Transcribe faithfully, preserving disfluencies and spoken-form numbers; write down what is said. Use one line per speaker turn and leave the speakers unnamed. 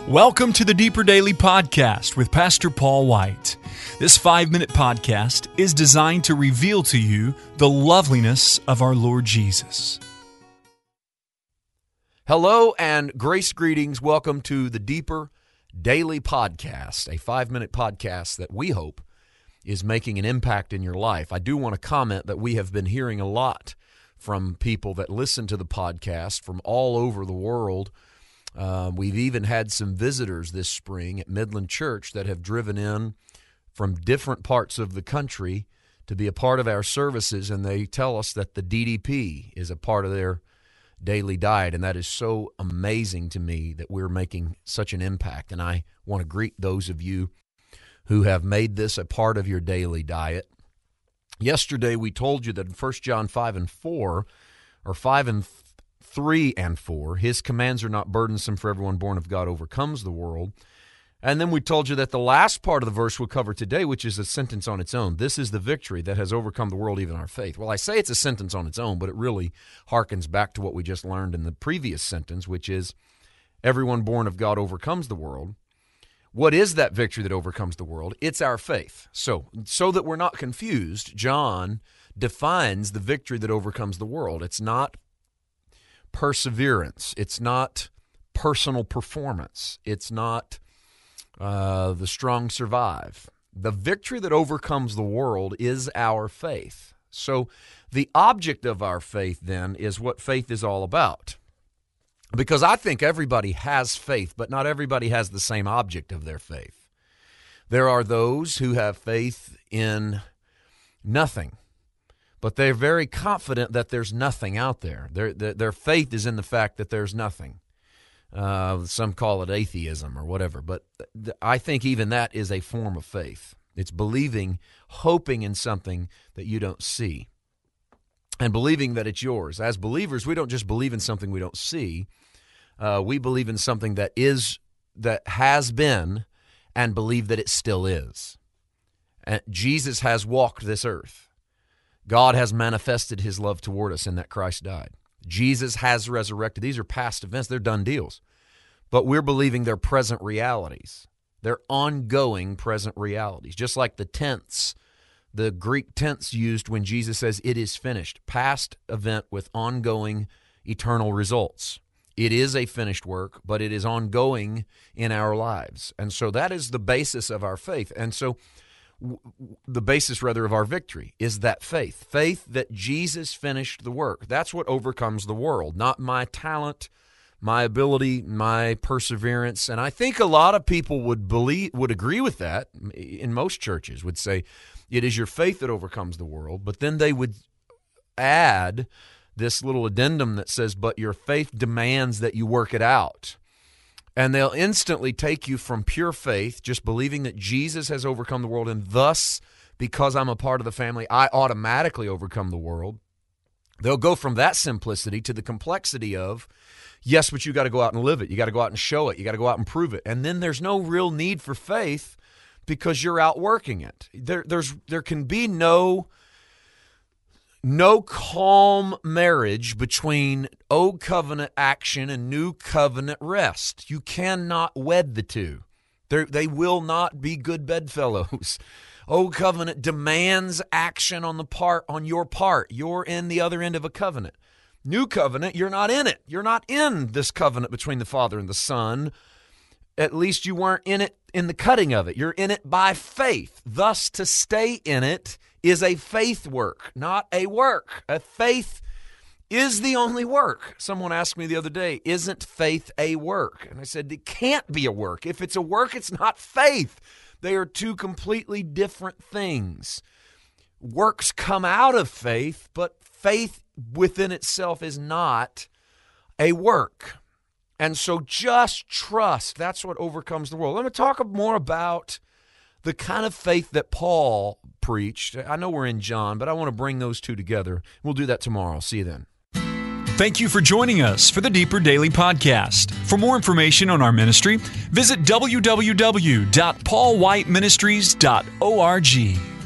Welcome to the Deeper Daily Podcast with Pastor Paul White. This five-minute podcast is designed to reveal to you the loveliness of our Lord Jesus.
Hello and grace greetings. Welcome to the Deeper Daily Podcast, a five-minute podcast that we hope is making an impact in your life. I do want to comment that we have been hearing a lot from people that listen to the podcast from all over the world. Uh, we've even had some visitors this spring at Midland Church that have driven in from different parts of the country to be a part of our services, and they tell us that the D D P is a part of their daily diet, and that is so amazing to me that we're making such an impact. And I want to greet those of you who have made this a part of your daily diet. Yesterday we told you that in First John five and four, or five and three and four, his commands are not burdensome, for everyone born of God overcomes the world. And then we told you that the last part of the verse we'll cover today, which is a sentence on its own, this is the victory that has overcome the world, even our faith. Well, I say it's a sentence on its own, but it really harkens back to what we just learned in the previous sentence, which is everyone born of God overcomes the world. What is that victory that overcomes the world? It's our faith. So, so that we're not confused, John defines the victory that overcomes the world. It's not perseverance. It's not personal performance. It's not uh, the strong survive. The victory that overcomes the world is our faith. So the object of our faith then is what faith is all about. Because I think everybody has faith, but not everybody has the same object of their faith. There are those who have faith in nothing, but they're very confident that there's nothing out there. Their, their, their faith is in the fact that there's nothing. Uh, some call it atheism or whatever, but th- I think even that is a form of faith. It's believing, hoping in something that you don't see, and believing that it's yours. As believers, we don't just believe in something we don't see. Uh, we believe in something that is, that has been, and believe that it still is. And Jesus has walked this earth. God has manifested his love toward us in that Christ died. Jesus has resurrected. These are past events. They're done deals. But we're believing they're present realities. They're ongoing present realities. Just like the tense, the Greek tense used when Jesus says, it is finished. Past event with ongoing eternal results. It is a finished work, but it is ongoing in our lives. And so that is the basis of our faith. And so the basis, rather, of our victory is that faith. Faith that Jesus finished the work. That's what overcomes the world, not my talent, my ability, my perseverance. And I think a lot of people would believe, would agree with that. In most churches would say it is your faith that overcomes the world, but then they would add this little addendum that says, but your faith demands that you work it out. And they'll instantly take you from pure faith, just believing that Jesus has overcome the world, and thus, because I'm a part of the family, I automatically overcome the world. They'll go from that simplicity to the complexity of, yes, but you got to go out and live it. You got to go out and show it. You got to go out and prove it. And then there's no real need for faith because you're out working it. There, there's, there can be no... No calm marriage between old covenant action and new covenant rest. You cannot wed the two. They're, they will not be good bedfellows. Old covenant demands action on the part, on your part. You're in the other end of a covenant. New covenant, you're not in it. You're not in this covenant between the Father and the Son. At least you weren't in it in the cutting of it. You're in it by faith. Thus, to stay in it is a faith work, not a work. A faith is the only work. Someone asked me the other day, isn't faith a work? And I said, it can't be a work. If it's a work, it's not faith. They are two completely different things. Works come out of faith, but faith within itself is not a work. And so just trust. That's what overcomes the world. Let me talk more about the kind of faith that Paul preached. I know we're in John, but I want to bring those two together. We'll do that tomorrow. See you then.
Thank you for joining us for the Deeper Daily Podcast. For more information on our ministry, visit w w w dot paul white ministries dot org.